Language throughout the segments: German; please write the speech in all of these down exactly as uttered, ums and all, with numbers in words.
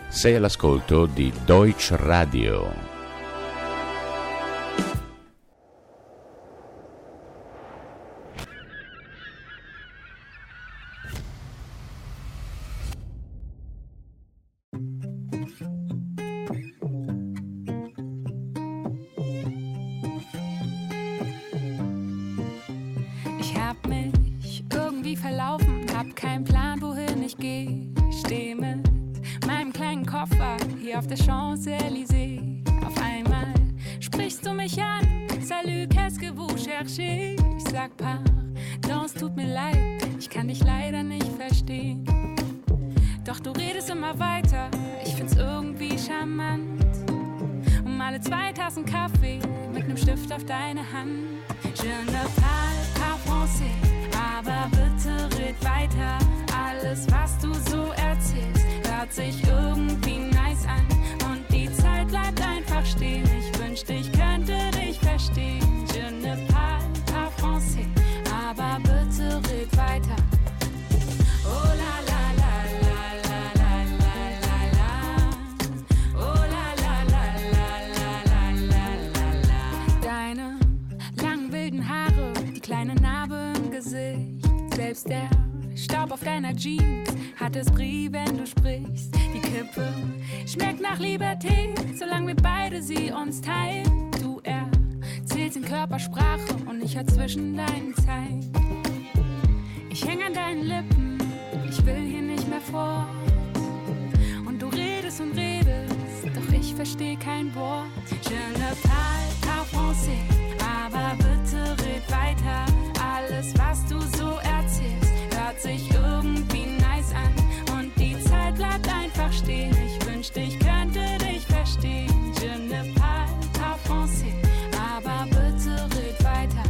Sei all'ascolto di Deutsche Radio. Ich hab mich irgendwie verlaufen, hab keinen Plan, wohin ich geh. Steh mit meinem kleinen Koffer hier auf der Champs-Élysées. Auf einmal sprichst du mich an. Salut, qu'est-ce que vous cherchez? Ich sag pardon, es tut mir leid, ich kann dich leider nicht verstehen. Doch du redest immer weiter, ich find's irgendwie charmant. Um alle zwei Tassen Kaffee mit nem Stift auf deine Hand. Je ne parle pas français, aber bitte red weiter. Alles, was du so erzählst, hört sich irgendwie nice an. Und die Zeit bleibt einfach stehen. Ich wünschte, ich könnte dich verstehen. Je ne parle pas français, aber bitte red weiter. Oh la la la la la la la la la. Oh la la la la la la la la. Deine langen wilden Haare, die kleine Narbe im Gesicht. Selbst der Staub auf deiner Jeans hat Esprit, wenn du sprichst. Die Kippe schmeckt nach Liberté, solange wir beide sie uns teilen. Du erzählst in Körpersprache und ich hör zwischen deinen Zeilen. Ich häng an deinen Lippen, ich will hier nicht mehr fort. Und du redest und redest, doch ich versteh kein Wort. Je ne parle pas français, aber bitte red weiter. Alles, was du so erzählst, hört sich irgendwie nice an. Und die Zeit bleibt einfach stehen. Ich wünschte, ich könnte dich verstehen. Je ne parle pas français, aber bitte red weiter.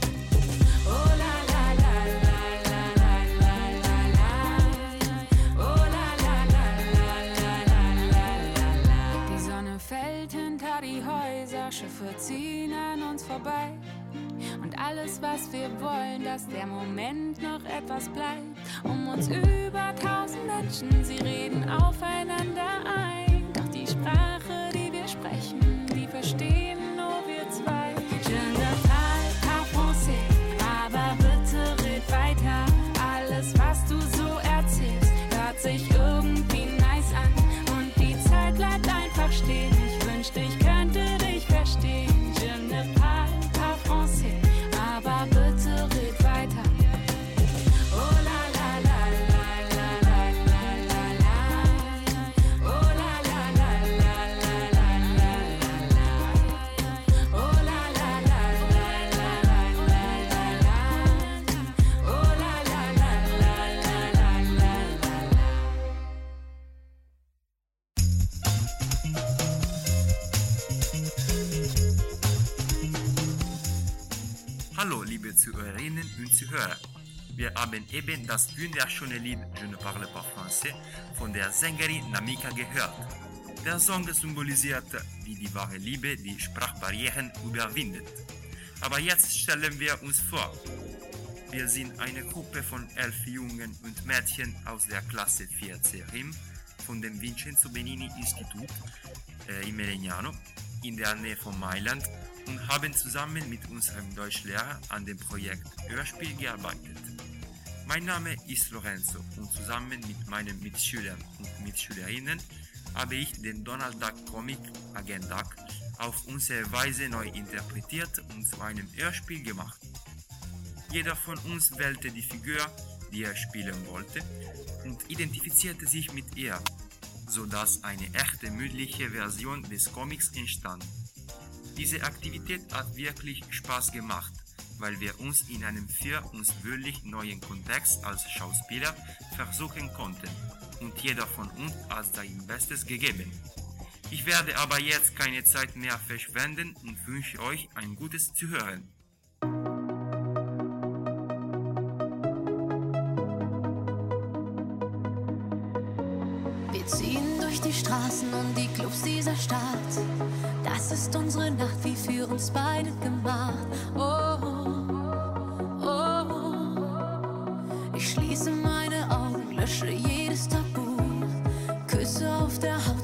Oh la la la la la la la la. Oh la la la la la la la la. Die Sonne fällt hinter die Häuser, Schiffe ziehen an uns vorbei. Und alles, was wir wollen, dass der Moment noch etwas bleibt. Um uns über tausend Menschen, sie reden aufeinander ein. Doch die Sprache, die wir sprechen, die verstehen nur wir zwei. Je ne parle pas français, aber bitte red weiter. Alles, was du so erzählst, hört sich irgendwie nice an. Und die Zeit bleibt einfach stehen. Ich wünschte, ich könnte dich verstehen. Je ne parle pas français, aber bitte red weiter. Oh la la la la la la la la. Oh la la la la la la la la. Oh la la la la la la la la. Oh la la la la la la la la. Hallo liebe Zuhörerinnen und Zuhörer. Wir haben eben das wunderschöne Lied Je ne parle pas français von der Sängerin Namika gehört. Der Song symbolisiert, wie die wahre Liebe die Sprachbarrieren überwindet. Aber jetzt stellen wir uns vor, wir sind eine Gruppe von elf Jungen und Mädchen aus der Klasse vier C Rim von dem Vincenzo Benini Institut äh, in Melegnano in der Nähe von Mailand und haben zusammen mit unserem Deutschlehrer an dem Projekt Hörspiel gearbeitet. Mein Name ist Lorenzo und zusammen mit meinen Mitschülern und Mitschülerinnen habe ich den Donald Duck Comic Agent Duck auf unsere Weise neu interpretiert und zu einem Hörspiel gemacht. Jeder von uns wählte die Figur, die er spielen wollte, und identifizierte sich mit ihr, sodass eine echte mündliche Version des Comics entstand. Diese Aktivität hat wirklich Spaß gemacht, weil wir uns in einem für uns völlig neuen Kontext als Schauspieler versuchen konnten und jeder von uns hat sein Bestes gegeben. Ich werde aber jetzt keine Zeit mehr verschwenden und wünsche euch ein gutes Zuhören. Wir ziehen durch die Straßen und die Clubs dieser Stadt. Das ist unsere Nacht, wie für uns beide gemacht. Oh, oh, oh. Ich schließe meine Augen, lösche jedes Tabu. Küsse auf der Haut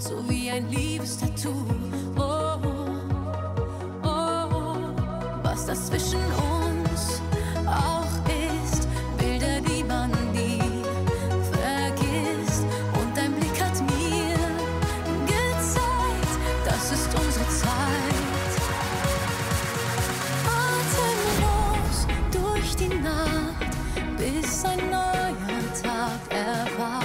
ein Liebestattoo. Oh, oh, oh, was das zwischen uns auch ist, Bilder, die man nie vergisst. Und dein Blick hat mir gezeigt, das ist unsere Zeit. Atemlos durch die Nacht, bis ein neuer Tag erwacht.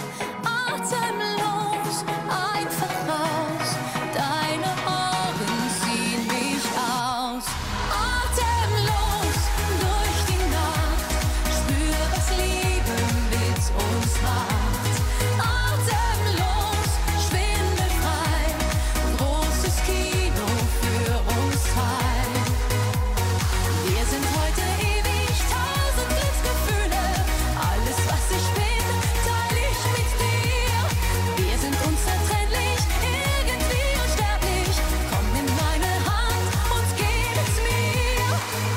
Atemlos, einfach raus, deine Augen ziehen mich aus. Atemlos durch die Nacht, spür, was Liebe mit uns macht. Atemlos, schwindelfrei, großes Kino für uns zwei. Wir sind heute ewig, tausend Glücksgefühle. Alles, was ich bin, teile ich mit dir. Wir sind unzertrennlich, irgendwie unsterblich. Komm in meine Hand und gib es mir.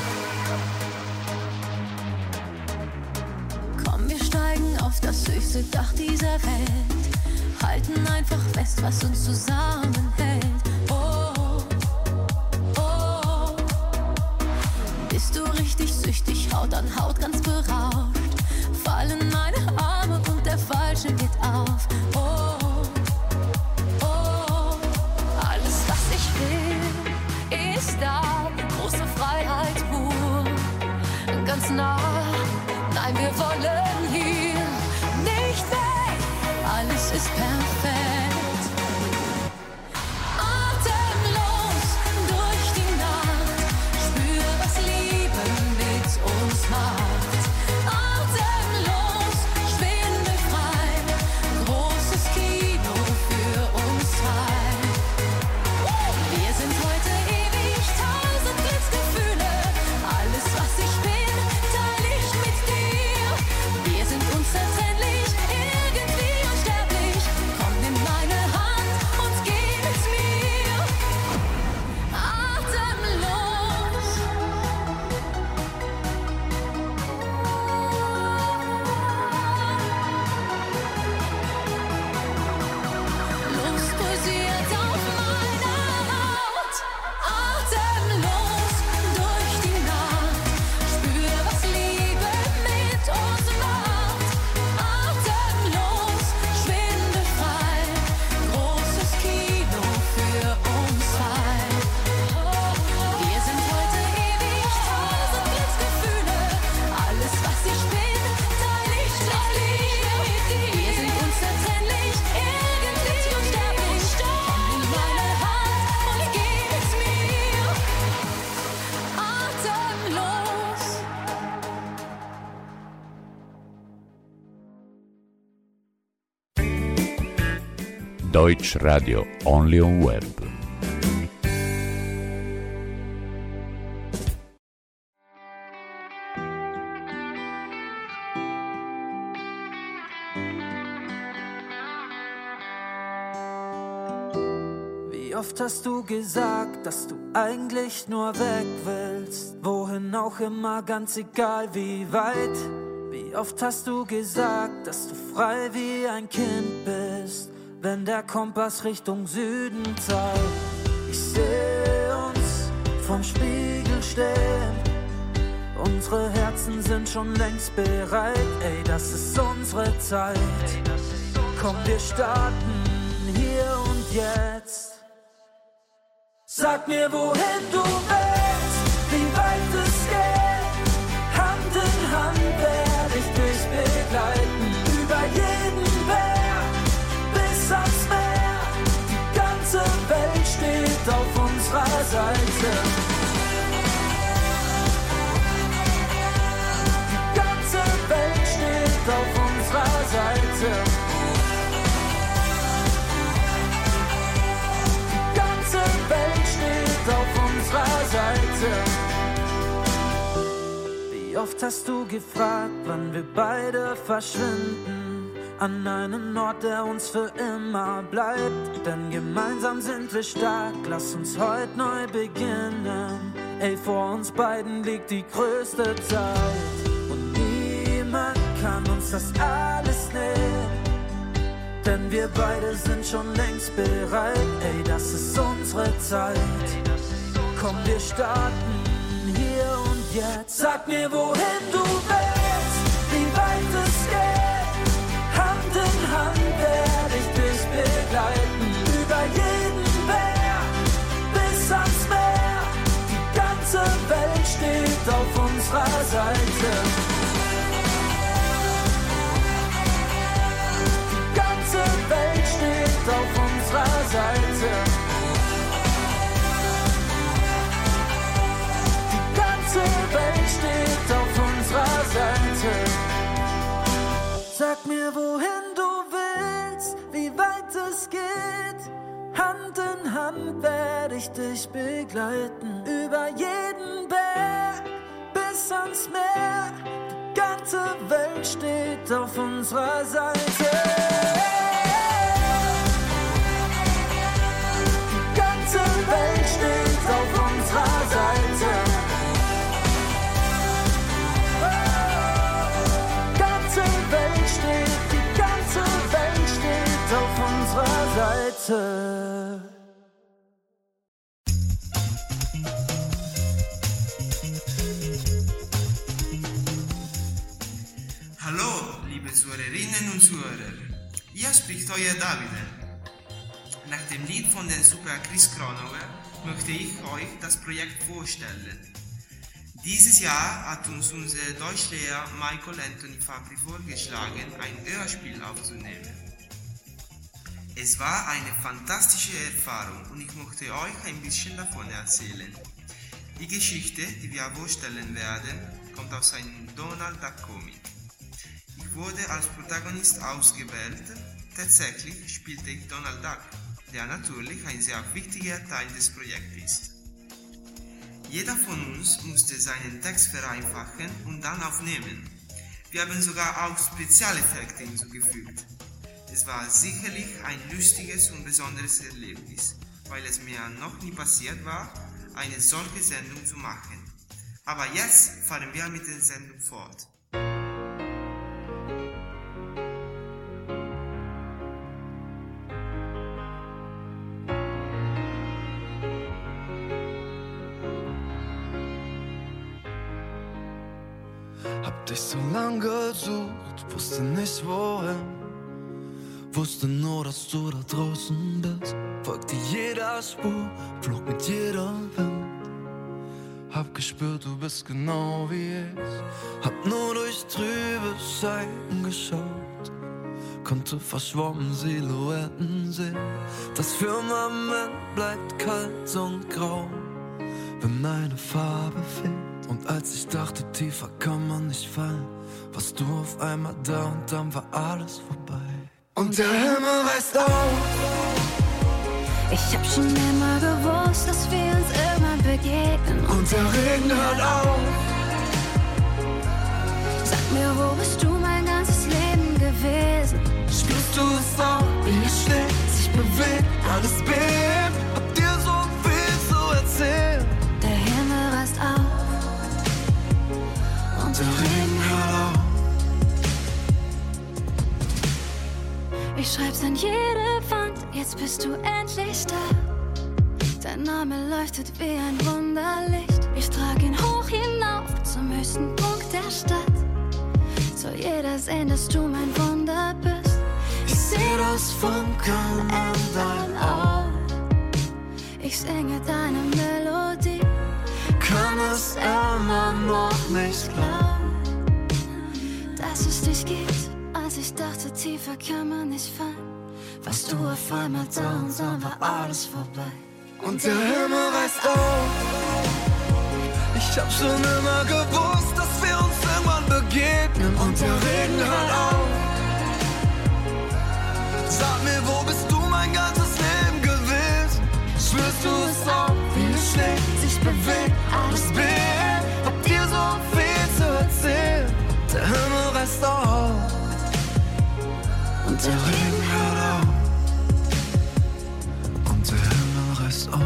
Komm, wir steigen auf das höchste Dach dieser Welt. Halten einfach fest, was uns zusammenhält. Oh, oh, bist du richtig süchtig, Haut an Haut, ganz berauscht. Fallen meine Arme und der Falsche geht auf. Oh, oh, alles, was ich will, ist da. Große Freiheit pur, ganz nah. Nein, wir wollen hier nicht weg. Alles ist perfekt. Atemlos durch die Nacht, spür, was Liebe mit uns macht. Atemlos, schwindelfrei, großes Kino für uns zwei. Wir sind heute ewig, tausend Glücksgefühle. Alles, was ich bin, teile ich mit dir. Wir sind unzertrennlich, irgendwie unsterblich. Komm in meine Hand und gib es mir. Atemlos. Lust pulsiert auf meiner Haut. Atemlos durch die Nacht, spür, was Liebe mit uns macht. Atemlos, schwindelfrei, großes Kino für uns zwei. Wir sind heute ewig, tausend Glücksgefühle. Alles, was ich bin, teile ich mit dir. Wir sind unzertrennlich, irgendwie unsterblich. Komm in meine Hand und gib es mir. Atemlos. Deutsch Radio, only on web. Wie oft hast du gesagt, dass du eigentlich nur weg willst? Wohin auch immer, ganz egal wie weit. Wie oft hast du gesagt, dass du frei wie ein Kind bist, wenn der Kompass Richtung Süden zeigt? Ich sehe uns vorm Spiegel stehen. Unsere Herzen sind schon längst bereit. Ey, das ist unsere Zeit. Komm, wir starten hier und jetzt. Sag mir, wohin du willst, wie weit es geht. Hand in Hand werde ich dich begleiten. Über jeden Berg bis ans Meer. Die ganze Welt steht auf unserer Seite. Die ganze Welt steht auf unserer Seite. Die ganze Welt steht auf unserer Seite. Wie oft hast du gefragt, wann wir beide verschwinden? An einen Ort, der uns für immer bleibt. Denn gemeinsam sind wir stark, lass uns heute neu beginnen. Ey, vor uns beiden liegt die größte Zeit. Und niemand kann uns das alles nehmen. denn wir beide sind schon längst bereit. Ey, das ist unsere Zeit. Komm, wir starten hier und jetzt. Sag mir, wohin du willst, wie weit es geht. Hand in Hand werde ich dich begleiten. Über jeden Berg bis ans Meer. Die ganze Welt steht auf unserer Seite. Die ganze Welt steht auf unserer Seite. Die ganze Welt steht auf unserer Seite. Sag mir, wohin du willst, wie weit es geht. Hand in Hand werde ich dich begleiten. Über jeden Berg bis ans Meer. Die ganze Welt steht auf unserer Seite. Die ganze Welt steht auf unserer Seite. Die ganze Welt steht, die ganze Welt steht auf unserer Seite. Hallo, liebe Zuhörerinnen und Zuhörer. Hier spricht euer Davide. Nach dem Lied von den Super Chris Kronover möchte ich euch das Projekt vorstellen. Dieses Jahr hat uns unser Deutschlehrer Michael Anthony Fabri vorgeschlagen, ein Hörspiel aufzunehmen. Es war eine fantastische Erfahrung und ich möchte euch ein bisschen davon erzählen. Die Geschichte, die wir vorstellen werden, kommt aus einem Donald Duck Comic. Ich wurde als Protagonist ausgewählt. Tatsächlich spielte ich Donald Duck, der natürlich ein sehr wichtiger Teil des Projekts ist. Jeder von uns musste seinen Text vereinfachen und dann aufnehmen. Wir haben sogar auch Spezialeffekte hinzugefügt. Es war sicherlich ein lustiges und besonderes Erlebnis, weil es mir noch nie passiert war, eine solche Sendung zu machen. Aber jetzt fahren wir mit der Sendung fort. Hab dich so lang gesucht, wusste nicht wohin. Wusste nur, dass du da draußen bist. Folgte jeder Spur, flog mit jedem Wind. Hab gespürt, du bist genau wie ich. Hab nur durch trübe Scheiben geschaut. Konnte verschwommen Silhouetten sehen. Das Firmament bleibt kalt und grau, wenn eine Farbe fehlt. Und als ich dachte, tiefer kann man nicht fallen, warst du auf einmal da und dann war alles vorbei. Und der Himmel reißt auf. Ich hab schon immer gewusst, dass wir uns irgendwann begegnen. Und der Regen hört auf. Sag mir, wo bist du mein ganzes Leben gewesen? Spürst du es auch, wie es schlägt, sich bewegt, alles bebt. Hab dir so viel zu erzählen. Der Himmel reißt auf. Und Der Regen hört auf. ich schreib's an jede Wand, jetzt bist du endlich da. Dein Name leuchtet wie ein Wunderlicht. Ich trag ihn hoch hinauf zum höchsten Punkt der Stadt. Soll jeder sehen, dass du mein Wunder bist. Ich seh das Funkeln an dein Auge. Ich singe deine Melodie. Kann es immer noch nicht glauben, dass es dich gibt. Als ich dachte, tiefer kann man nicht fallen, warst du auf einmal da und dann war alles vorbei. und der Himmel reißt auf. Ich hab schon immer gewusst, dass wir uns irgendwann begegnen und der Regen hört auf. Sag mir, wo bist du mein ganzes Leben gewesen? Spürst du es auch, wie es schlägt, sich bewegt, alles bebt? Hab dir so viel zu erzählen. Der Himmel reißt auf und der Regen hört auf. Und der Himmel reißt auf.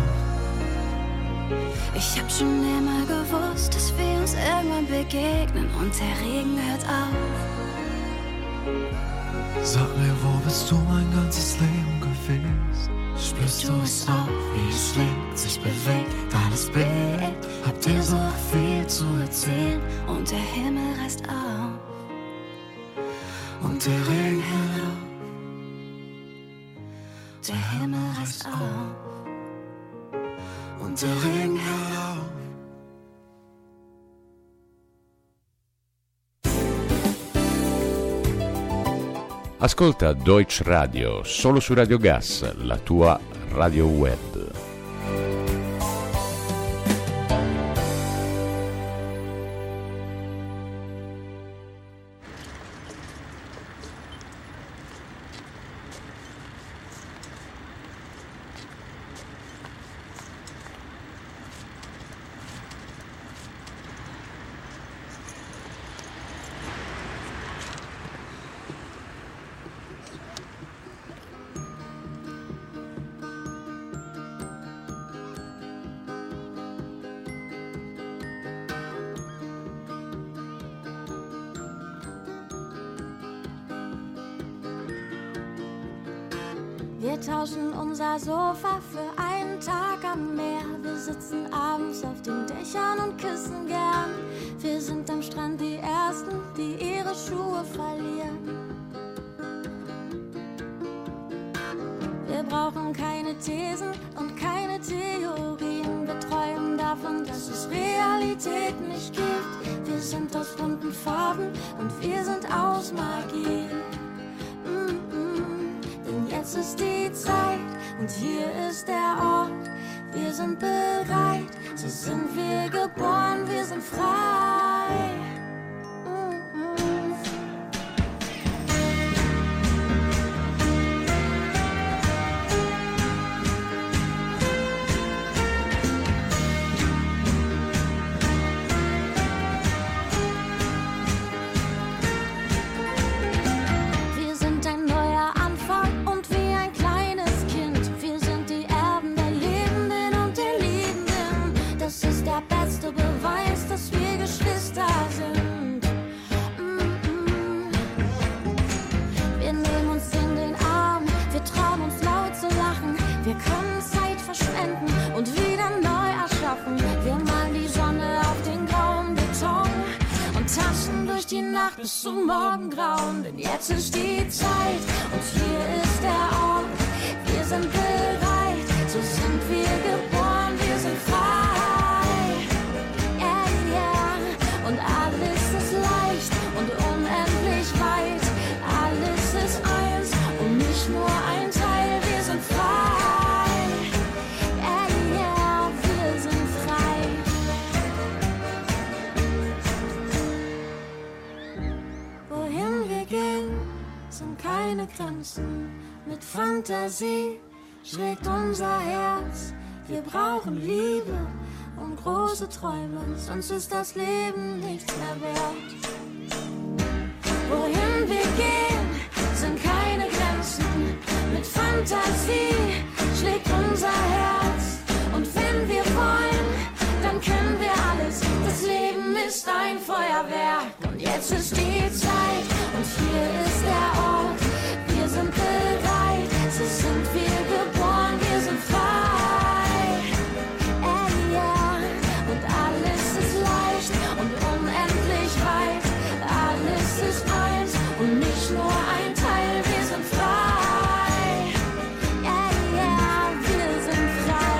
Ich hab schon immer gewusst, dass wir uns irgendwann begegnen und der Regen hört auf. Sag mir, wo bist du mein ganzes Leben gewesen? Spürst du es auch, wie es schlägt, sich bewegt, alles bewegt? Habt ihr so viel zu erzählen? Und der Himmel reißt auf. Und der Regen hört auf. Der Himmel reißt auf. Und der Regen hört auf. Ascolta Deutsch Radio solo su Radio Gas, la tua radio web. Wir tauschen unser Sofa für einen Tag am Meer. Wir sitzen abends auf den Dächern und küssen gern. Wir sind am Strand die Ersten, die ihre Schuhe verlieren. Wir brauchen keine Thesen und keine Theorien. Wir träumen davon, dass es Realität nicht gibt. Wir sind aus bunten Farben und wir sind aus Magie. Jetzt ist die Zeit und hier ist der Ort. Wir sind bereit, so sind wir geboren, wir sind frei. Bis zum Morgengrauen, denn jetzt ist die Zeit und hier ist der Ort. Wir sind bereit, so sind wir geboren, wir sind frei. Yeah, yeah. Und alles ist leicht und unendlich weit. Alles ist eins und nicht nur ein Teil. Wir sind frei. Yeah, yeah. Wir sind frei. Sind keine Grenzen, mit Fantasie schlägt unser Herz. Wir brauchen Liebe und große Träume, sonst ist das Leben nichts mehr wert. Wohin wir gehen, sind keine Grenzen, mit Fantasie schlägt unser Herz. Und wenn wir wollen, dann können wir alles. Das Leben ist ein Feuerwerk und jetzt ist die Zeit und hier ist der Ort. Wir sind bereit, so sind wir geboren, wir sind frei. Yeah, yeah. Und alles ist leicht und unendlich weit. Alles ist eins und nicht nur ein Teil. Wir sind frei. Yeah, yeah. Wir sind frei.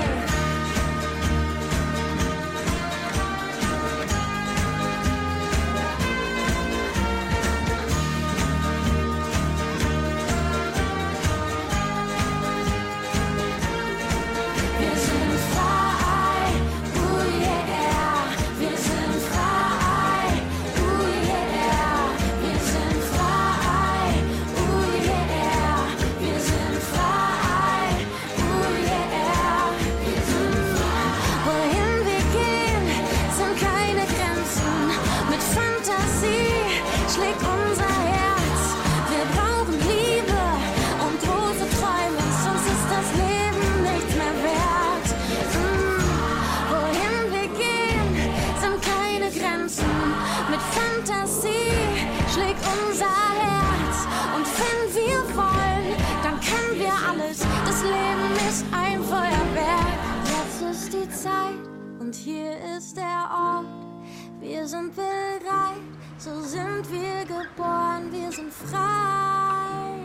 Zeit und hier ist der Ort. Wir sind bereit, so sind wir geboren, wir sind frei.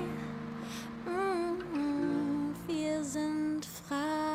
Mm-mm, wir sind frei.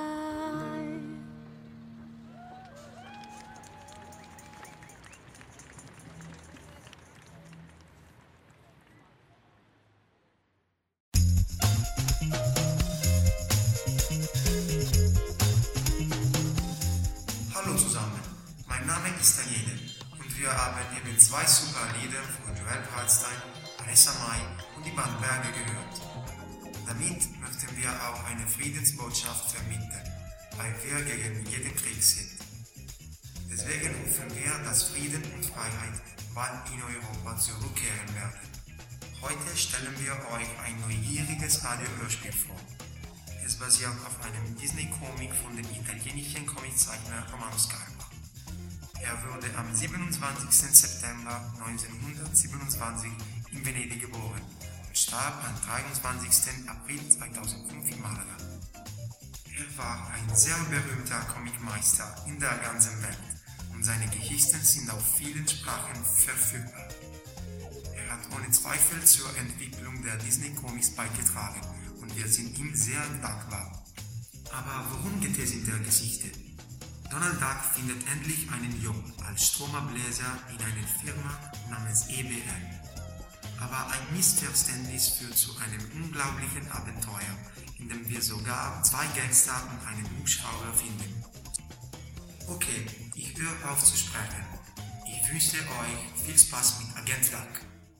Hallo zusammen, mein Name ist Daniele und wir haben eben zwei super Lieder von Joel Waldstein, Vanessa Mai und die Band Berge gehört. Damit möchten wir auch eine Friedensbotschaft vermitteln, weil wir gegen jeden Krieg sind. Deswegen hoffen wir, dass Frieden und Freiheit bald in Europa zurückkehren werden. Heute stellen wir euch ein neugieriges Radiohörspiel vor. Es basiert auf einem Disney-Comic von dem italienischen Comiczeichner Romano Scarpa. Er wurde am siebenundzwanzigsten September neunzehnhundertsiebenundzwanzig in Venedig geboren und starb am dreiundzwanzigsten April zweitausendfünf in Malaga. Er war ein sehr berühmter Comicmeister in der ganzen Welt und seine Geschichten sind auf vielen Sprachen verfügbar. Er hat ohne Zweifel zur Entwicklung der Disney-Comics beigetragen und wir sind ihm sehr dankbar. Aber worum geht es in der Geschichte? Donald Duck findet endlich einen Job als Stromerbläser in einer Firma namens E B M. Aber ein Missverständnis führt zu einem unglaublichen Abenteuer, in dem wir sogar zwei Gangster und einen Hubschrauber finden. Okay, ich höre auf zu sprechen. Ich wünsche euch viel Spaß mit Agent Duck.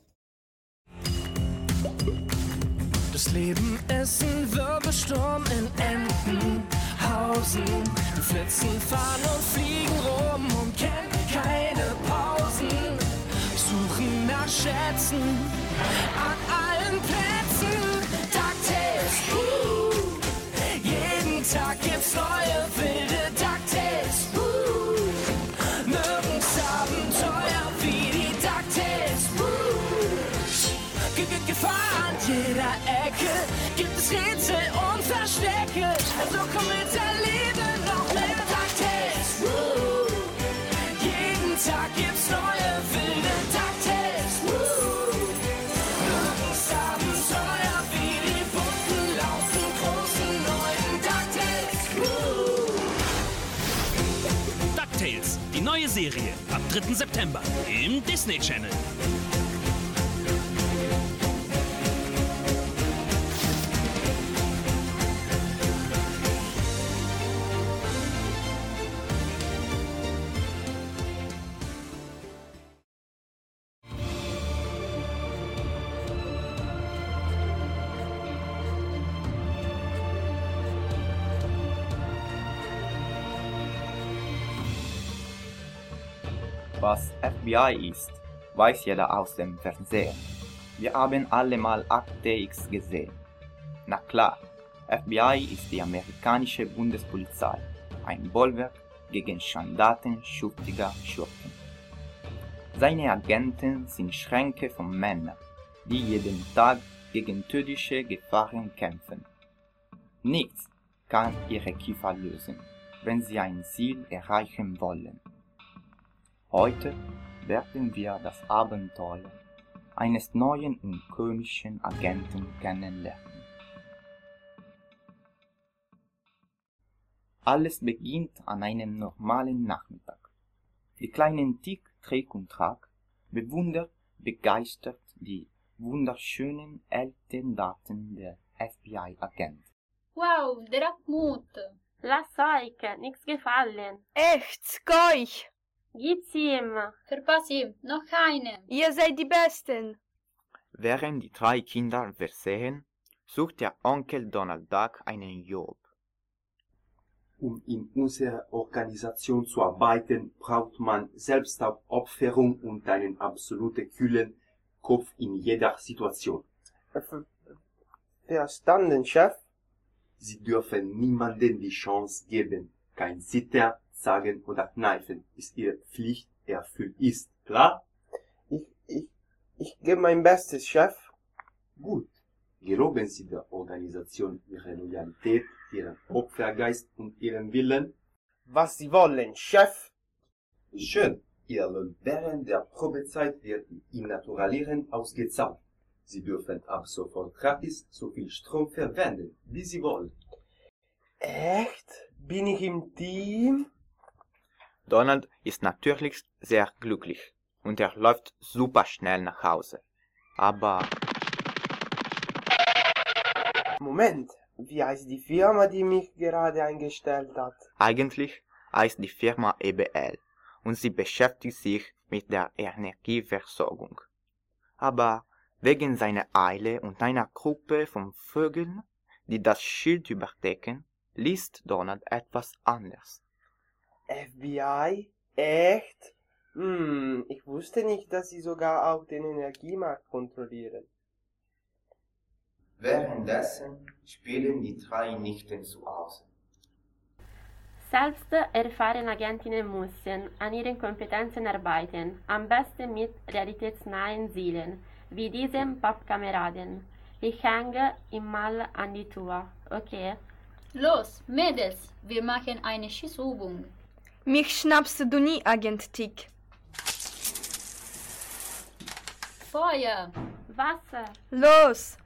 Das Leben ist ein Wirbelsturm in Entenhausen. Wir flitzen, fahren und fliegen rum und kennen keine Pausen. Suchen nach Schätzen an allen Plätzen. DuckTales, uh, jeden Tag gibt's neue wilde DuckTales. Uh, nirgends Abenteuer wie die DuckTales. Uh, Ge -ge Gefahr an jeder Ecke, gibt es Rätsel und Verstecke. Also komm mit, erlebe noch mehr DuckTales. Uh, jeden Tag gibt's neue wilde DuckTales. Uh, nirgends Abenteuer wie die bunten, lauten, großen, neuen DuckTales. Uh. DuckTales, die neue Serie, ab dritten September im Disney Channel. Was F B I ist, weiß jeder aus dem Fernsehen. Wir haben alle mal Akte X gesehen. Na klar, F B I ist die amerikanische Bundespolizei, ein Bollwerk gegen Schandtaten schuftiger Schurken. Seine Agenten sind Schränke von Männern, die jeden Tag gegen tödliche Gefahren kämpfen. Nichts kann ihre Kiefer lösen, wenn sie ein Ziel erreichen wollen. Heute werden wir das Abenteuer eines neuen und komischen Agenten kennenlernen. Alles beginnt an einem normalen Nachmittag. Die kleinen Tick, Trick und Track bewundert begeistert die wunderschönen Elterndaten der F B I-Agenten. Wow, der hat Mut. Lass euch nichts gefallen. Echt, Geuch! Gib's ihm. Verpass ihm, noch einen. Ihr seid die Besten. Während die drei Kinder versehen, sucht der Onkel Donald Duck einen Job. Um in unserer Organisation zu arbeiten, braucht man Selbstaufopferung und einen absoluten kühlen Kopf in jeder Situation. Verstanden, Chef? Sie dürfen niemandem die Chance geben, kein Zittern, Sagen oder Kneifen, bis ihre Pflicht erfüllt ist. Klar? Ich, ich, ich gebe mein Bestes, Chef. Gut. Geloben Sie der Organisation Ihre Loyalität, Ihren Opfergeist und Ihren Willen? was Sie wollen, Chef. Schön. Ihr Lohn während der Probezeit wird im Naturalieren ausgezahlt. Sie dürfen ab sofort gratis so viel Strom verwenden, wie Sie wollen. Echt? Bin ich im Team? Donald ist natürlich sehr glücklich und er läuft super schnell nach Hause. Aber... Moment, wie heißt die Firma, die mich gerade eingestellt hat? Eigentlich heißt die Firma E B L und sie beschäftigt sich mit der Energieversorgung. Aber wegen seiner Eile und einer Gruppe von Vögeln, die das Schild überdecken, liest Donald etwas anders. F B I? Echt? Hm, ich wusste nicht, dass sie sogar auch den Energiemarkt kontrollieren. Währenddessen spielen die drei Nichten zu Hause. Selbst erfahrene Agentinnen müssen an ihren Kompetenzen arbeiten, am besten mit realitätsnahen Zielen, wie diesem Pappkameraden. Ich hänge ihm mal an die Tür, okay? Los, Mädels, wir machen eine Schießübung. Mich schnappst du nie, Agent Tick. Feuer! Wasser! Los!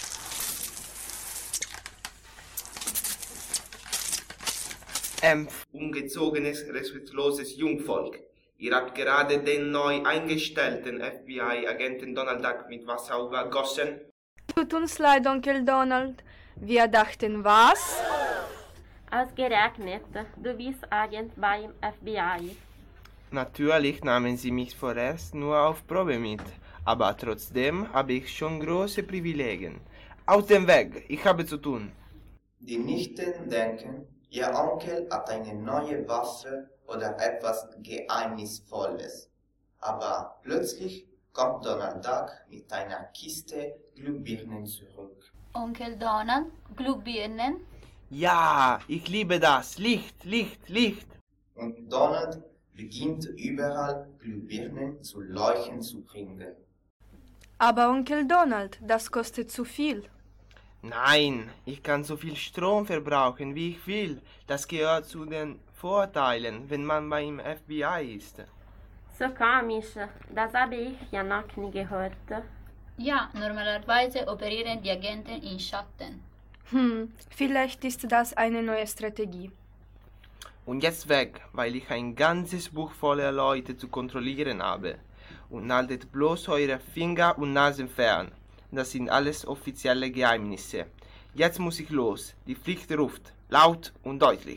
Empf. Ungezogenes, respektloses Jungvolk. Ihr habt gerade den neu eingestellten F B I-Agenten Donald Duck mit Wasser übergossen. Tut uns leid, Onkel Donald. Wir dachten, was? Ausgerechnet, du bist Agent beim F B I. Natürlich nahmen sie mich vorerst nur auf Probe mit, aber trotzdem habe ich schon große Privilegien. Aus dem Weg, ich habe zu tun. Die Nichten denken, ihr Onkel hat eine neue Waffe oder etwas Geheimnisvolles. Aber plötzlich kommt Donald Duck mit einer Kiste Glühbirnen zurück. Onkel Donald, Glühbirnen? Ja, ich liebe das. Licht, Licht, Licht. Und Donald beginnt überall Glühbirnen zu leuchten zu bringen. Aber Onkel Donald, das kostet zu viel. Nein, ich kann so viel Strom verbrauchen, wie ich will. Das gehört zu den Vorteilen, wenn man beim F B I ist. So komisch, das habe ich ja noch nie gehört. Ja, normalerweise operieren die Agenten in Schatten. Hm, vielleicht ist das eine neue Strategie. Und jetzt weg, weil ich ein ganzes Buch voller Leute zu kontrollieren habe. Und haltet bloß eure Finger und Nasen fern. Das sind alles offizielle Geheimnisse. Jetzt muss ich los. Die Pflicht ruft. Laut und deutlich.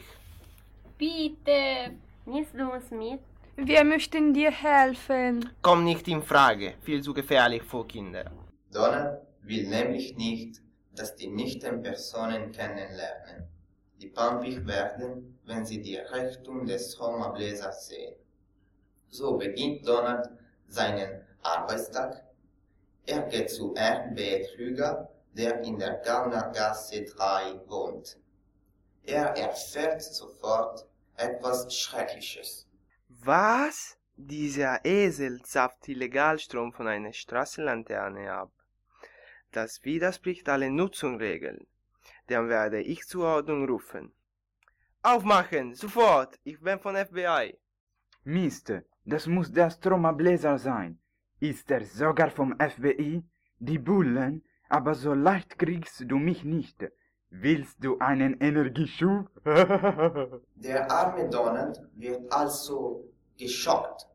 Bitte! Nimmst du uns mit? Wir möchten dir helfen. Komm nicht in Frage. Viel zu gefährlich für Kinder. Donald will nämlich nicht, dass die Nichten Personen kennenlernen, die pampig werden, wenn sie die Richtung des Stromabläsers sehen. So beginnt Donald seinen Arbeitstag. Er geht zu R B Trüger, der in der Gaunergasse drei wohnt. Er erfährt sofort etwas Schreckliches. Was? Dieser Esel zapft Illegalstrom von einer Straßenlaterne ab. Das widerspricht allen Nutzungsregeln. Dann werde ich zur Ordnung rufen. Aufmachen, sofort! Ich bin von F B I. Mist, das muss der Stromabläser sein. Ist er sogar vom F B I? Die Bullen? Aber so leicht kriegst du mich nicht. Willst du einen Energieschub? Der arme Donald wird also geschockt.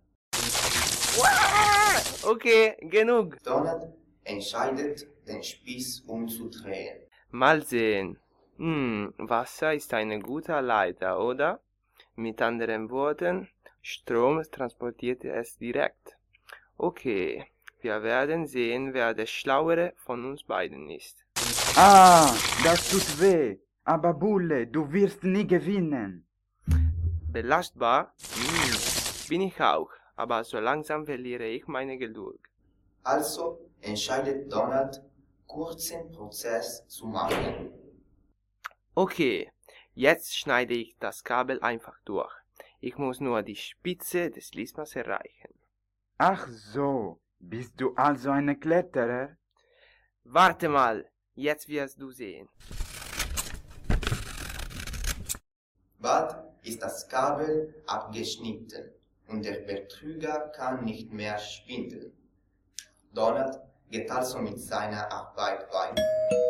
Okay, genug. Donald entscheidet, den Spieß umzudrehen. Mal sehen. Hm, Wasser ist eine gute Leiter, oder? Mit anderen Worten, Strom transportiert es direkt. Okay, wir werden sehen, wer der Schlauere von uns beiden ist. Ah, das tut weh. Aber Bulle, du wirst nie gewinnen. Belastbar? Hm, bin ich auch, aber so langsam verliere ich meine Geduld. Also entscheidet Donald, kurzen Prozess zu machen. Okay, jetzt schneide ich das Kabel einfach durch. Ich muss nur die Spitze des Lismers erreichen. Ach so, bist du also ein Kletterer? Warte mal, jetzt wirst du sehen. Bald ist das Kabel abgeschnitten und der Betrüger kann nicht mehr schwindeln. Donald geht also mit seiner Arbeit weiter.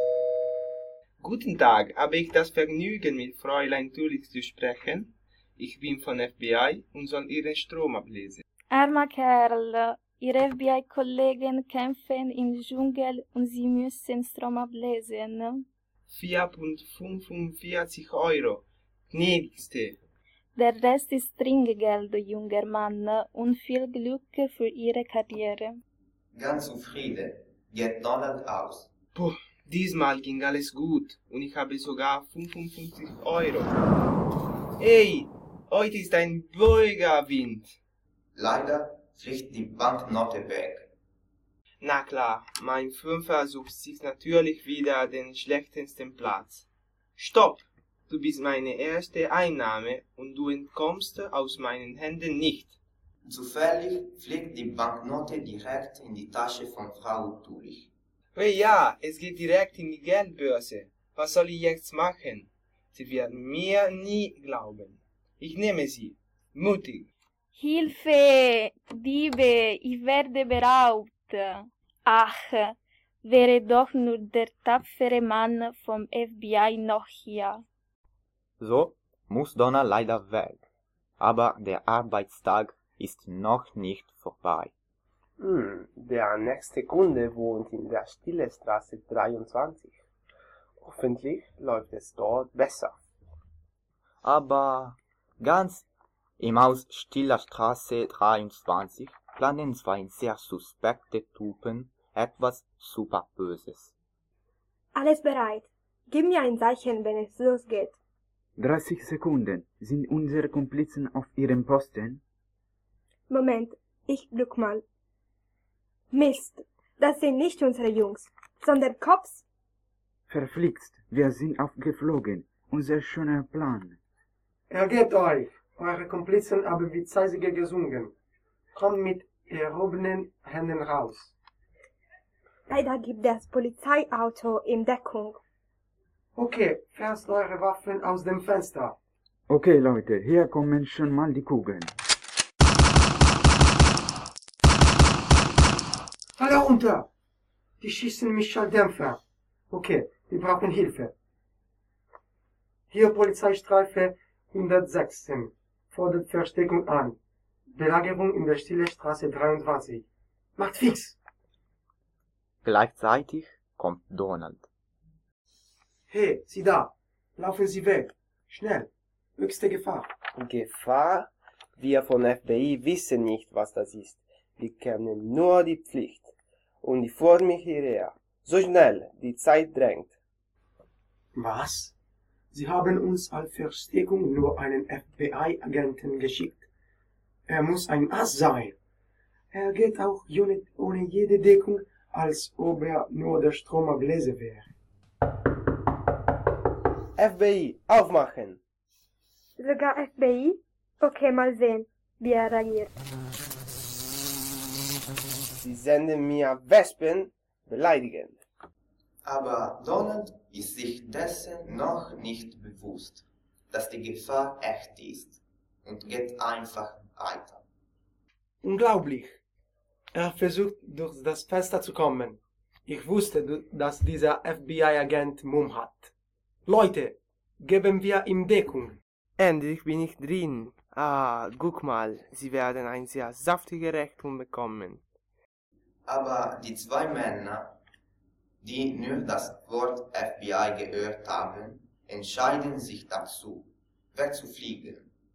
Guten Tag, habe ich das Vergnügen, mit Fräulein Tullig zu sprechen? Ich bin von F B I und soll Ihren Strom ablesen. Armer Kerl, Ihre F B I-Kollegen kämpfen im Dschungel und Sie müssen Strom ablesen. vier Komma fünfundvierzig Euro, gnädigste. Der Rest ist Trinkgeld, junger Mann, und viel Glück für Ihre Karriere. Ganz zufrieden geht Donald aus. Puh, diesmal ging alles gut und ich habe sogar fünfundfünfzig Euro. Hey, heute ist ein böiger Wind. Leider fliegt die Banknote weg. Na klar, mein Fünfer sucht sich natürlich wieder den schlechtesten Platz. Stopp! Du bist meine erste Einnahme und du entkommst aus meinen Händen nicht. Zufällig fliegt die Banknote direkt in die Tasche von Frau Tullig. Hey ja, es geht direkt in die Geldbörse. Was soll ich jetzt machen? Sie wird mir nie glauben. Ich nehme sie. Mutig. Hilfe! Diebe! Ich werde beraubt! Ach, wäre doch nur der tapfere Mann vom F B I noch hier. So muss Donald leider weg. Aber der Arbeitstag ist noch nicht vorbei. Hm, der nächste Kunde wohnt in der Stillestraße dreiundzwanzig. Hoffentlich läuft es dort besser. Aber ganz im Haus Stillerstraße dreiundzwanzig planen zwei sehr suspekte Typen etwas super Böses. Alles bereit. Gib mir ein Zeichen, wenn es losgeht. dreißig Sekunden. Sind unsere Komplizen auf ihrem Posten? Moment, ich guck mal. Mist, das sind nicht unsere Jungs, sondern Cops. Verflixt, wir sind aufgeflogen. Unser schöner Plan. Ergebt euch, eure Komplizen haben wie Zeisige gesungen. Kommt mit erhobenen Händen raus. Leider gibt das Polizeiauto in Deckung. Okay, fährst eure Waffen aus dem Fenster. Okay, Leute, hier kommen schon mal die Kugeln. Alle unter! Die schießen mich Schalldämpfer. Okay, wir brauchen Hilfe. Hier Polizeistreife hundertsechzehn. Fordert Versteckung an. Belagerung in der Stillestraße dreiundzwanzig. Macht fix! Gleichzeitig kommt Donald. Hey, Sie da! Laufen Sie weg! Schnell! Höchste Gefahr! Gefahr? Wir von F B I wissen nicht, was das ist. Wir kennen nur die Pflicht. Und ich vor mich hierher. So schnell, die Zeit drängt. Was? Sie haben uns als Versteckung nur einen F B I-Agenten geschickt. Er muss ein Ass sein. Er geht auch ohne jede Deckung, als ob er nur der Stromableser wäre. F B I, aufmachen! Sogar F B I? Okay, mal sehen, wie er reagiert. Sie senden mir Wespen, beleidigend. Aber Donald ist sich dessen noch nicht bewusst, dass die Gefahr echt ist und geht einfach weiter. Unglaublich! Er versucht durch das Fenster zu kommen. Ich wusste, dass dieser F B I-Agent Mumm hat. Leute, geben wir ihm Deckung. Endlich bin ich drin. Ah, guck mal, sie werden eine sehr saftige Rechnung bekommen. Aber die zwei Männer, die nur das Wort F B I gehört haben, entscheiden sich dazu, wegzufliegen.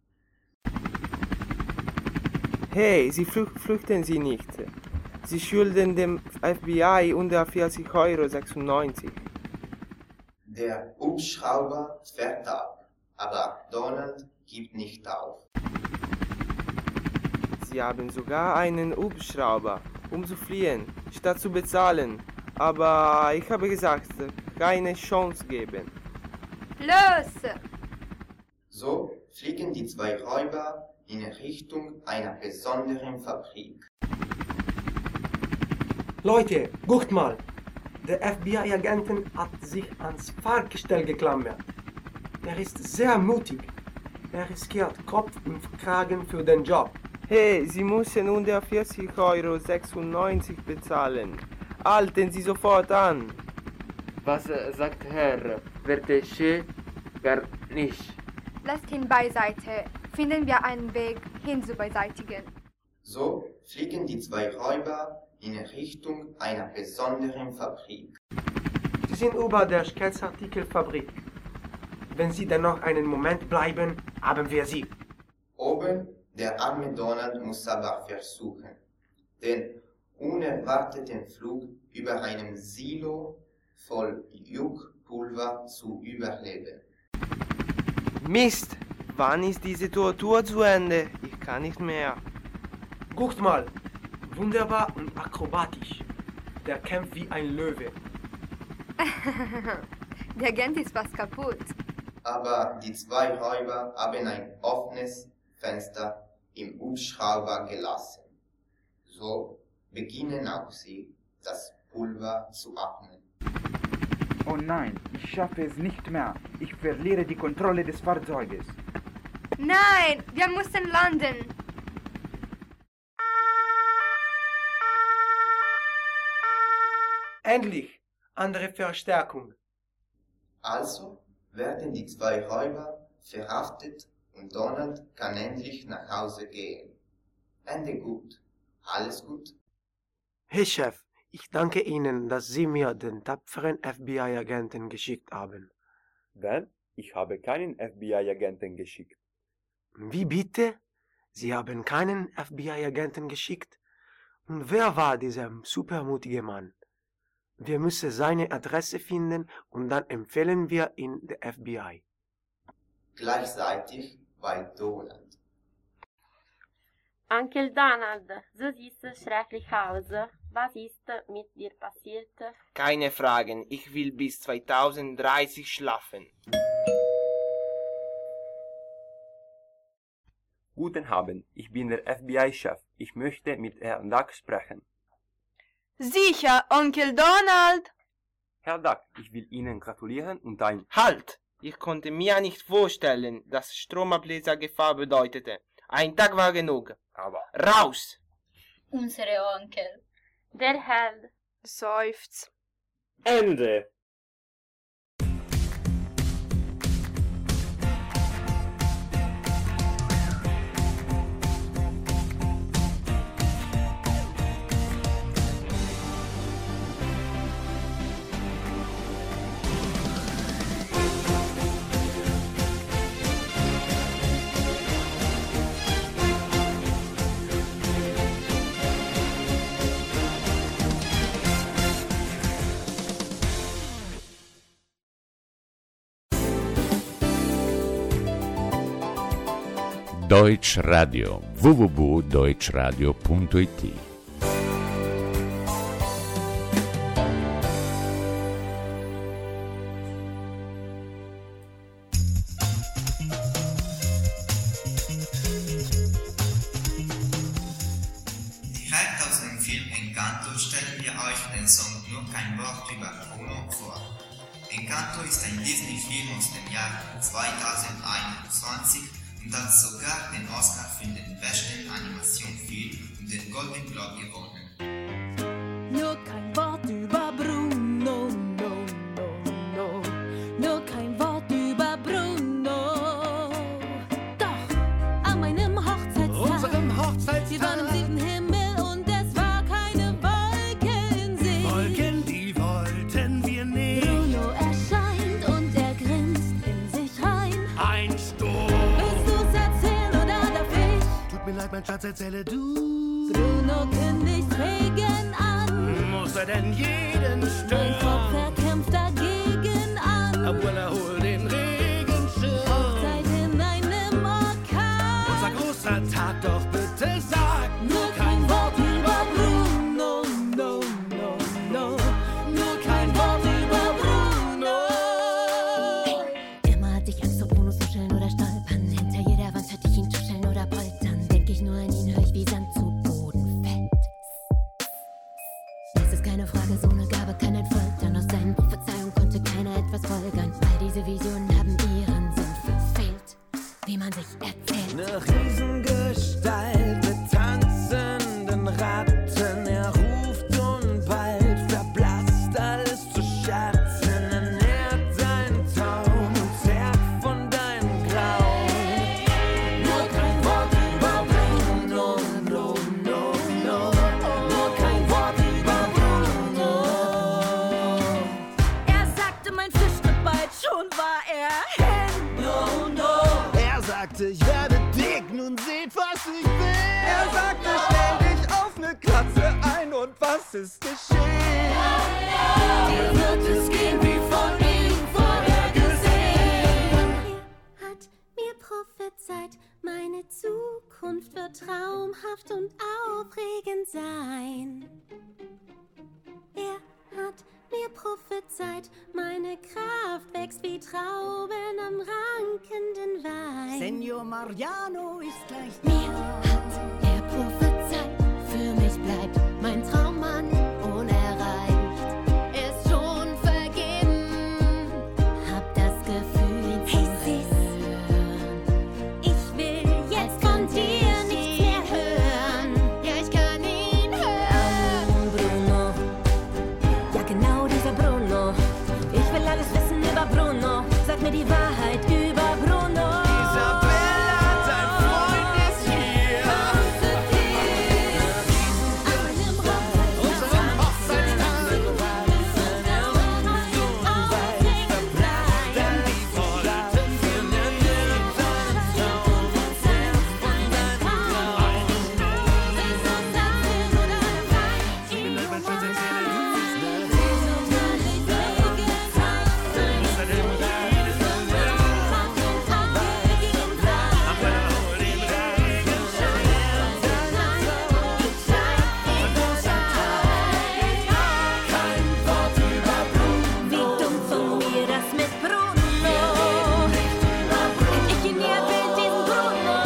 Hey, Sie flüch flüchten Sie nicht. Sie schulden dem F B I hundertvierzig Euro sechsundneunzig. Der Hubschrauber fährt ab, aber Donald gibt nicht auf. Sie haben sogar einen Hubschrauber, um zu fliehen, statt zu bezahlen. Aber ich habe gesagt, keine Chance geben. Los! So fliegen die zwei Räuber in Richtung einer besonderen Fabrik. Leute, guckt mal! Der F B I-Agenten hat sich ans Fahrgestell geklammert. Er ist sehr mutig. Er riskiert Kopf und Kragen für den Job. Hey, Sie müssen hundertvierzig Euro sechsundneunzig bezahlen. Halten Sie sofort an. Was sagt Herr Vertesche? Gar nicht. Lasst ihn beiseite. Finden wir einen Weg, ihn zu beseitigen. So fliegen die zwei Räuber in Richtung einer besonderen Fabrik. Sie sind über der Scherzartikelfabrik. Wenn Sie dann noch einen Moment bleiben, haben wir sie. Oben, der arme Donald muss aber versuchen, den unerwarteten Flug über einem Silo voll Juckpulver zu überleben. Mist! Wann ist diese Tortur zu Ende? Ich kann nicht mehr. Guckt mal! Wunderbar und akrobatisch. Der kämpft wie ein Löwe. Der Agent ist fast kaputt. Aber die zwei Räuber haben ein offenes Fenster im Hubschrauber gelassen. So beginnen auch sie, das Pulver zu atmen. Oh nein, ich schaffe es nicht mehr. Ich verliere die Kontrolle des Fahrzeuges. Nein, wir müssen landen. Endlich! Andere Verstärkung. Also werden die zwei Räuber verhaftet und Donald kann endlich nach Hause gehen. Ende gut. Alles gut? Hey Chef, ich danke Ihnen, dass Sie mir den tapferen F B I-Agenten geschickt haben. Wen? Ich habe keinen F B I-Agenten geschickt. Wie bitte? Sie haben keinen F B I-Agenten geschickt? Und wer war dieser supermutige Mann? Wir müssen seine Adresse finden und dann empfehlen wir ihn der F B I. Gleichzeitig bei Donald. Onkel Donald, du siehst schrecklich aus. Was ist mit dir passiert? Keine Fragen, ich will bis zweitausenddreißig schlafen. Guten Abend, ich bin der F B I-Chef. Ich möchte mit Herrn Duck sprechen. Sicher, Onkel Donald. Herr Duck, ich will Ihnen gratulieren und ein... Halt! Ich konnte mir nicht vorstellen, dass Stromableser Gefahr bedeutete. Ein Tag war genug. Aber... Raus! Unsere Onkel. Der Held. Seufzt. Ende! Deutsch Radio, w w w punto deutschradio punto i t. Direkt aus dem Film Encanto stellen wir euch den Song Nur kein Wort über Bruno vor. Encanto ist ein Disney-Film aus dem Jahr zweitausendeinundzwanzig und hat sogar den Oscar für den besten Animationsfilm und den Golden Globe gewonnen. Nur kein Wort über Bruno, no, no, no. Nur kein Wort über Bruno. Doch, an meinem Hochzeitstag, Unserem Hochzeitstag, wir waren im siebten Himmel und es war keine Wolke in Sicht. Wolken, die wollten wir nicht. Bruno erscheint und er grinst in sich rein. Ein Sturm. Tut mir leid, mein Schatz, erzähle du. Bruno kündigt Regen an. Muss er denn jeden stören? Mein Kopf erkämpft dagegen an. Obwohl er holt den Regenschirm. Hochzeit in einem Orkan. Unser großer Tag, doch bitte sag nur kein Wort über Bruno, no, no, no. Nur kein Wort über Bruno. Immer hatte ich Angst vor Brunos Nuscheln oder Stolpern. Hinter jeder Wand hörte ich ihn tuscheln oder poltern. Denk ich nur an ihn, hör ich wie Sand zu Boden fällt. Es ist keine Frage, so eine Gabe kann nicht foltern. Aus seinen Prophezeiungen konnte keiner etwas folgern. All diese Visionen haben ihren Sinn verfehlt. wie man sich erzählt. Eine Riesengestalt mit tanzenden Ratten. Er ruft und bald verblasst alles zu Schatten. Er nährt seinen Traum und zerrt von deinem Grauen. Nur kein Wort über Bruno, no, no, no. Nur kein Wort über Bruno. Er sagte, mein Fisch tritt bald, schon war er hin. No, no. Er sagte, ich werde dick, nun seht, was ich will. Er sagte, stell dich auf ne Katze ein und was ist geschehen? Dir wird es gehen wie von ihm vorhergesehen. Er hat mir prophezeit, meine Zukunft wird traumhaft und aufregend sein. Er hat mir prophezeit, meine Kraft wächst wie Trauben am rankenden Wein. Senor Mariano ist gleich Mir hat er prophezeit, für mich bleibt mein Traummann unerreicht. Er ist schon vergeben, hab das Gefühl zu hören. Ich will jetzt von dir nichts mehr hören. Ja, ich kann ihn hören. Bruno, ja genau dieser Bruno. Ich will alles wissen über Bruno. Sag mir die Wahrheit über Bruno. Isabella, dein Freund ist hier. Unseren Hochzeitstag. Denn die wollten wir nennen seinen Traum und zerrt von deinem Grauen. Wie dumm von mir das mit Bruno. Hätte ich ihn nie erwähnt, diesen Bruno.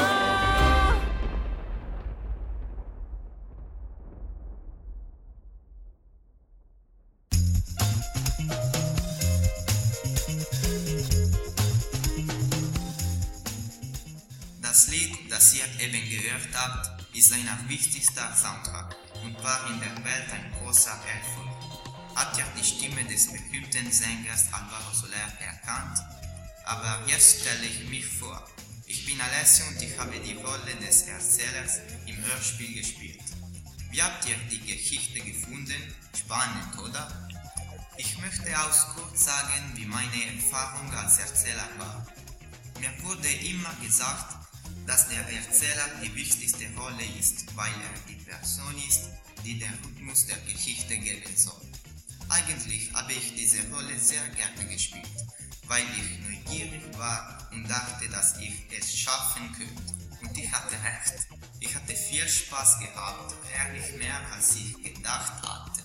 Das Lied, das ihr eben gehört habt, ist einer wichtigster Soundtrack und war in der Welt ein großer Erfolg. Habt ihr die Stimme des berühmten Sängers Alvaro Soler erkannt? Aber jetzt stelle ich mich vor. Ich bin Alessio und ich habe die Rolle des Erzählers im Hörspiel gespielt. Wie habt ihr die Geschichte gefunden? Spannend, oder? Ich möchte auch kurz sagen, wie meine Erfahrung als Erzähler war. Mir wurde immer gesagt, dass der Erzähler die wichtigste Rolle ist, weil er die Person ist, die den Rhythmus der Geschichte geben soll. Eigentlich habe ich diese Rolle sehr gerne gespielt, weil ich neugierig war und dachte, dass ich es schaffen könnte. Und ich hatte recht. Ich hatte viel Spaß gehabt, ehrlich mehr als ich gedacht hatte.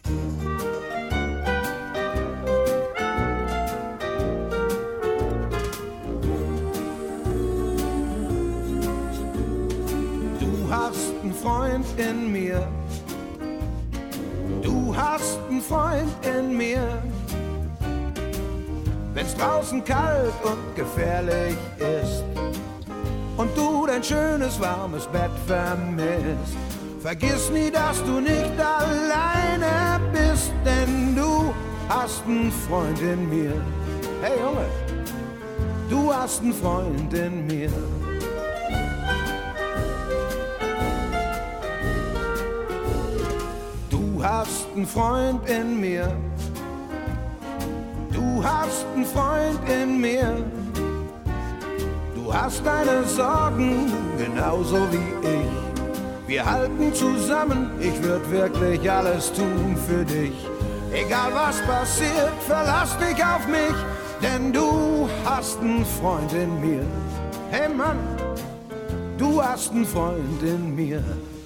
Du hast einen Freund in mir. Du hast einen Freund in mir. Wenn's draußen kalt und gefährlich ist und du dein schönes warmes Bett vermisst, vergiss nie, dass du nicht alleine bist, denn du hast einen Freund in mir. Hey Junge, du hast einen Freund in mir. Du hast einen Freund in mir. Du hast einen Freund in mir. Du hast deine Sorgen genauso wie ich. Wir halten zusammen, ich würd wirklich alles tun für dich. Egal was passiert, verlass dich auf mich, denn du hast einen Freund in mir. Hey Mann, du hast einen Freund in mir.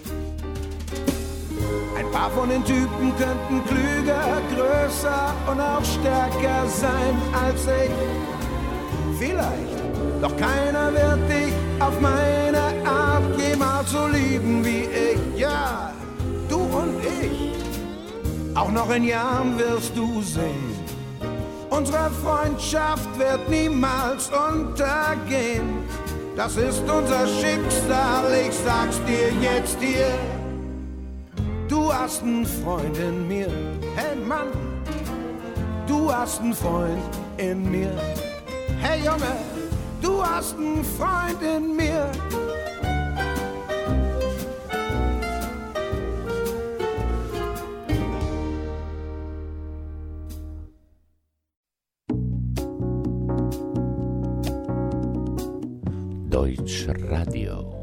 Ein paar von den Typen könnten klüger, größer und auch stärker sein als ich. Vielleicht, doch keiner wird dich auf meine Art jemals so lieben wie ich. Ja, du und ich. Auch noch in Jahren wirst du sehen, unsere Freundschaft wird niemals untergehen. Das ist unser Schicksal, ich sag's dir jetzt hier. Du hast einen Freund in mir, hey Mann, du hast einen Freund in mir. Hey Junge, du hast einen Freund in mir. Deutsch Radio.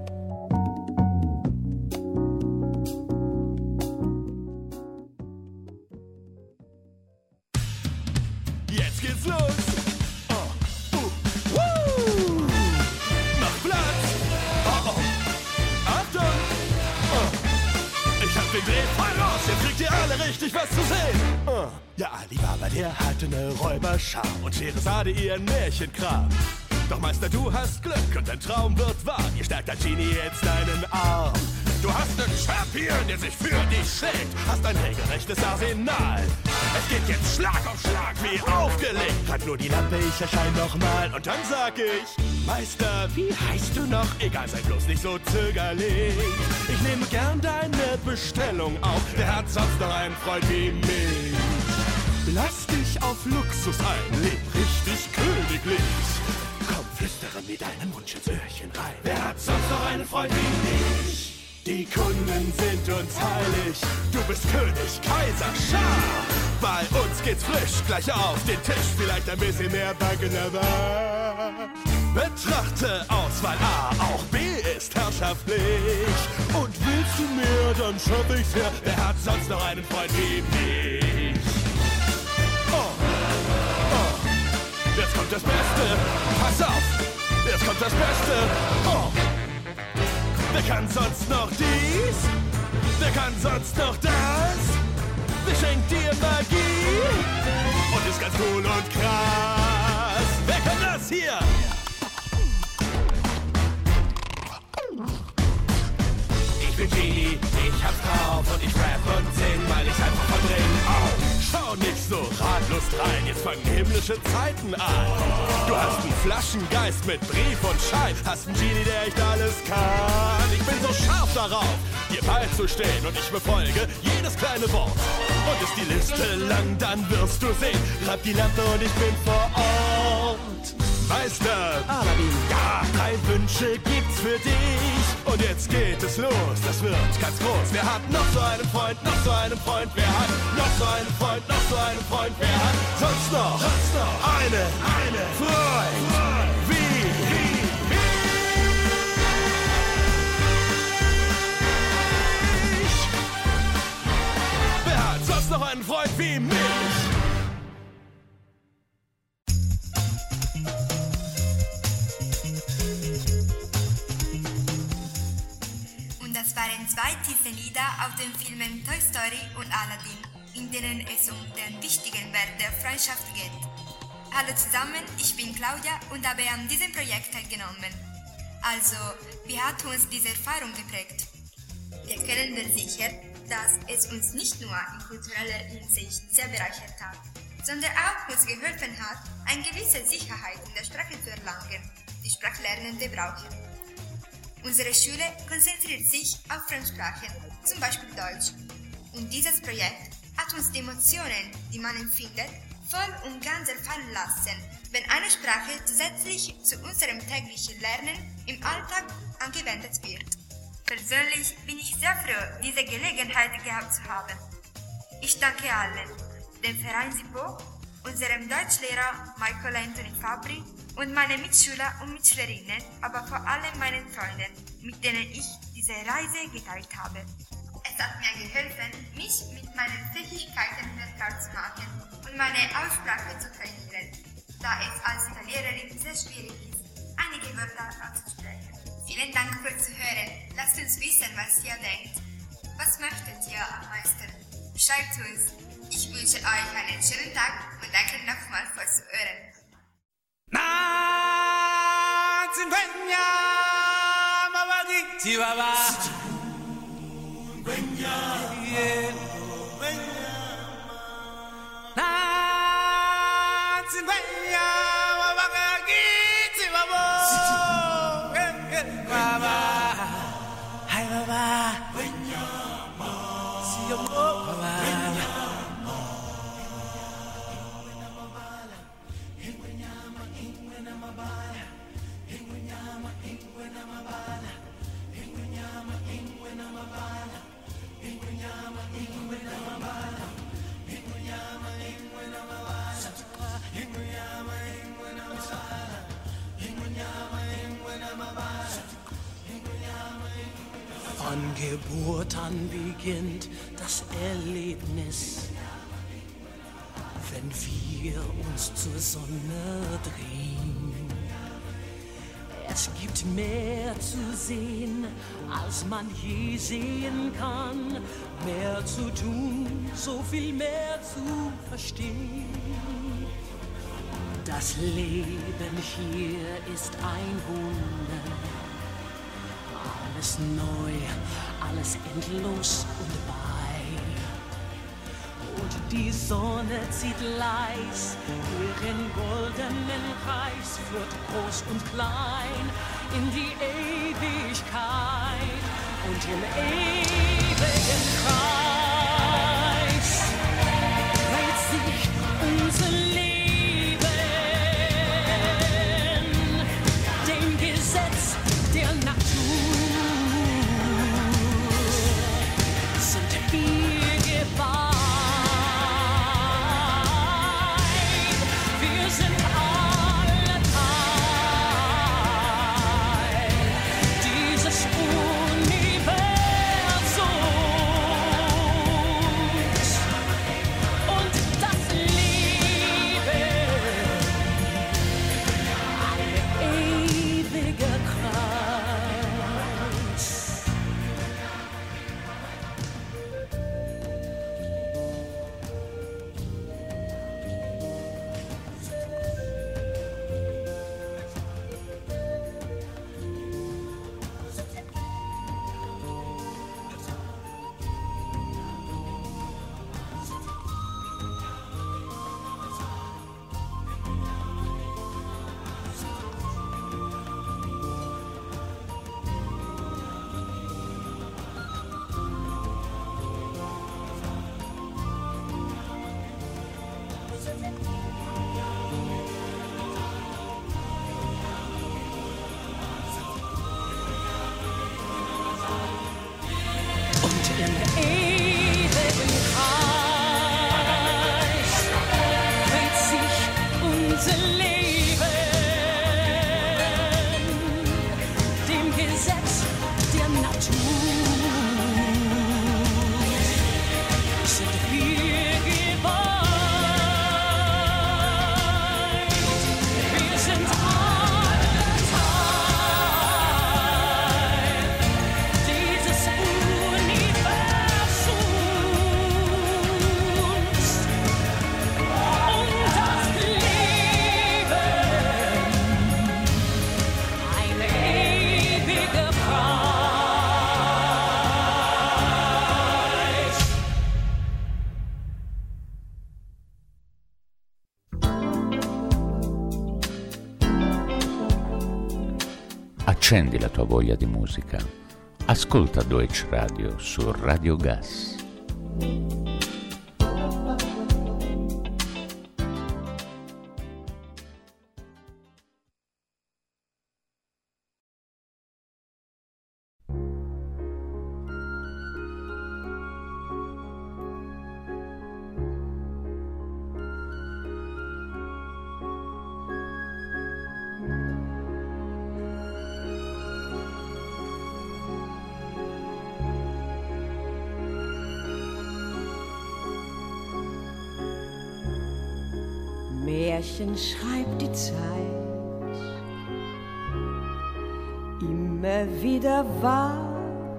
Jetzt geht's los. Oh, uh, woo. Mach Platz. Oh, oh. Achtung. Oh. Ich hab den Dreh voll raus. Jetzt kriegt ihr alle richtig was zu sehen. Oh. Ja, Alibaba, der hatte ne Räuberschar und Scheherazade ihren Märchenkram. Doch Meister, du hast Glück und dein Traum wird wahr. Hier stärkt dein Genie jetzt deinen Arm. Du hast einen Champion, der sich für dich schlägt. Hast ein regelrechtes Arsenal. Es geht jetzt Schlag auf Schlag wie aufgelegt. Halt nur die Lampe, ich erschein nochmal. Und dann sag ich, Meister, wie heißt du noch? Egal, sei bloß nicht so zögerlich. Ich nehme gern deine Bestellung auf. Wer hat sonst noch einen Freund wie mich? Lass dich auf Luxus ein, leb richtig königlich. Komm, flüstere mir deinen Wunsch ins Öhrchen rein. Wer hat sonst noch einen Freund wie ich? Die Kunden sind uns heilig. Du bist König, Kaiser, Schah. Bei uns geht's frisch, gleich auf den Tisch. Vielleicht ein bisschen mehr Baklava. Betrachte Auswahl A, auch B ist herrschaftlich. Und willst du mehr, dann schaff ich's her. Wer hat sonst noch einen Freund wie mich? Oh, oh. Jetzt kommt das Beste, pass auf, jetzt kommt das Beste, oh. Wer kann sonst noch dies? Wer kann sonst noch das? Wer schenkt dir Magie? Und ist ganz cool und krass. Wer kann das hier? Ich bin Genie, ich hab's drauf und ich rap und sing, weil ich einfach verdrehen. Oh. Schau nicht so ratlos rein, jetzt fangen himmlische Zeiten an. Du hast einen Flaschengeist mit Brief und Schein, hast einen Genie, der echt alles kann. Ich bin so scharf darauf, dir beizustehen und ich befolge jedes kleine Wort. Und ist die Liste lang, dann wirst du sehen, reib die Lampe und ich bin vor Ort. Meister, Aladdin, ja, drei Wünsche gibt's für dich. Und jetzt geht es los, das wird ganz groß. Wer hat noch so einen Freund, noch so einen Freund? Wer hat noch so einen Freund, noch so einen Freund? Wer hat sonst noch, sonst noch eine, eine Freund? Wie, wie, mich? Wer hat sonst noch einen Freund wie mich? Das waren zwei tiefe Lieder aus den Filmen Toy Story und Aladdin, in denen es um den wichtigen Wert der Freundschaft geht. Hallo zusammen, ich bin Claudia und habe an diesem Projekt teilgenommen. Also, wie hat uns diese Erfahrung geprägt? Wir können wir sicher, dass es uns nicht nur in kultureller Hinsicht sehr bereichert hat, sondern auch uns geholfen hat, eine gewisse Sicherheit in der Sprache zu erlangen, die Sprachlernende brauchen. Unsere Schule konzentriert sich auf Fremdsprachen, zum Beispiel Deutsch. Und dieses Projekt hat uns die Emotionen, die man empfindet, voll und ganz erfahren lassen, wenn eine Sprache zusätzlich zu unserem täglichen Lernen im Alltag angewendet wird. Persönlich bin ich sehr froh, diese Gelegenheit gehabt zu haben. Ich danke allen, dem Verein SIPO, unserem Deutschlehrer Michael Anthony Fabri und meine Mitschüler und Mitschülerinnen, aber vor allem meinen Freunden, mit denen ich diese Reise geteilt habe. Es hat mir geholfen, mich mit meinen Fähigkeiten vertraut zu machen und meine Aussprache zu trainieren, da es als Italienerin sehr schwierig ist, einige Wörter auszusprechen. Vielen Dank fürs Zuhören. Lasst uns wissen, was ihr denkt. Was möchtet ihr am meisten? Schreibt uns. Ich wünsche euch einen schönen Tag und danke nochmal fürs Zuhören. Na Von Geburt an beginnt das Erlebnis, wenn wir uns zur Sonne drehen. Es gibt mehr zu sehen, als man je sehen kann, mehr zu tun, so viel mehr zu verstehen. Das Leben hier ist ein Wunder. Alles neu, alles endlos und bei. Und die Sonne zieht leis ihren goldenen Kreis, führt groß und klein in die Ewigkeit und im ewigen Kreis dreht sich unser Leben dem Gesetz der Natur. Accendi la tua voglia di musica. Ascolta Deutsche Radio su Radio Gas. Märchen schreibt die Zeit immer wieder wahr,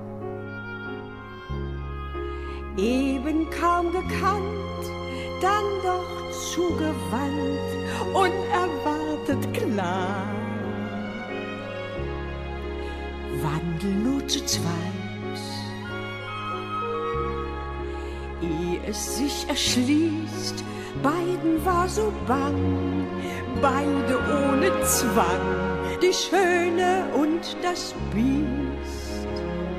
eben kaum gekannt, dann doch zugewandt, unerwartet klar. Wandel nur zu zweit, ehe es sich erschließt, beiden war so bang, beide ohne Zwang, die Schöne und das Biest.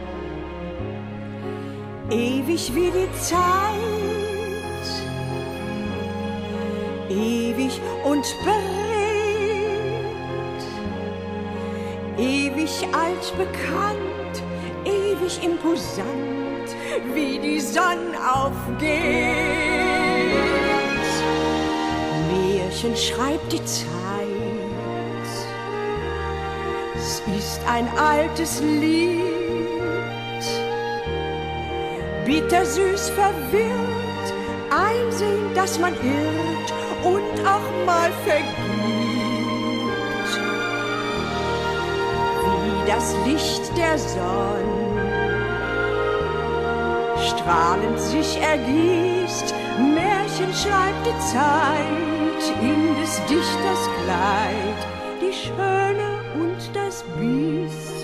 Ewig wie die Zeit, ewig und beredt, ewig altbekannt, ewig imposant, wie die Sonne aufgeht. Märchen schreibt die Zeit, es ist ein altes Lied, bittersüß verwirrt, einsehen, dass man irrt und auch mal vergibt. Wie das Licht der Sonne strahlend sich ergießt, Märchen schreibt die Zeit in des Dichters Kleid, die Schöne und das Biest.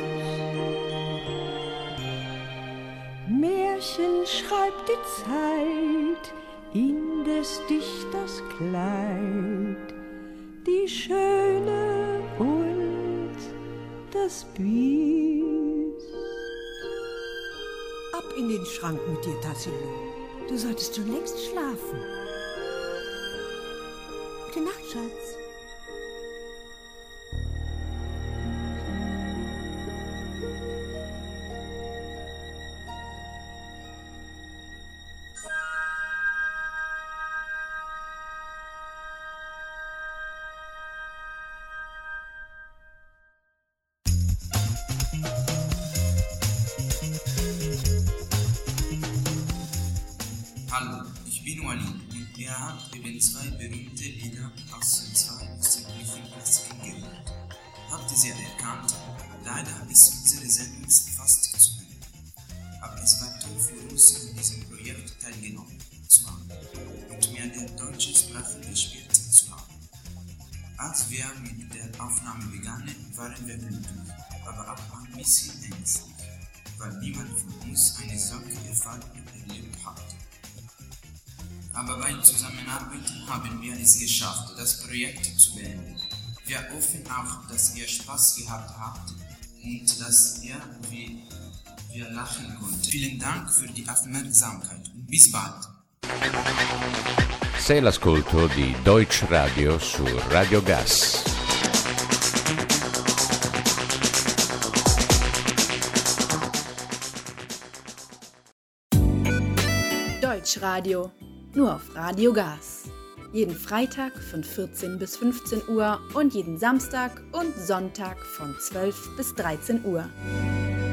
Märchen schreibt die Zeit in des Dichters Kleid, die Schöne und das Biest. Ab in den Schrank mit dir, Tassilo. Du solltest schon längst schlafen. Gute Nacht, Schatz. Hallo, ich bin Wally und ihr habt eben zwei berühmte Lieder aus den zwei österreichischen Klassikern gehört. Habt ihr sie erkannt? Leider ist unsere Sendung fast zu Ende. Aber es war toll für uns, an diesem Projekt teilgenommen zu haben und mir der deutsche Sprache gespielt zu haben. Als wir mit der Aufnahme begannen, waren wir glücklich, aber auch ein bisschen ängstlich, weil niemand von uns eine solche Erfahrung erlebt hat. Aber bei Zusammenarbeit haben wir es geschafft, das Projekt zu beenden. Wir hoffen auch, dass ihr Spaß gehabt habt und dass ihr wie wir lachen konntet. Vielen Dank für die Aufmerksamkeit und bis bald. Sei l'ascolto di Deutsch Radio su Radio Gas. Deutsch Radio. Nur auf Radio Gas. Jeden Freitag von vierzehn bis fünfzehn Uhr und jeden Samstag und Sonntag von zwölf bis dreizehn Uhr.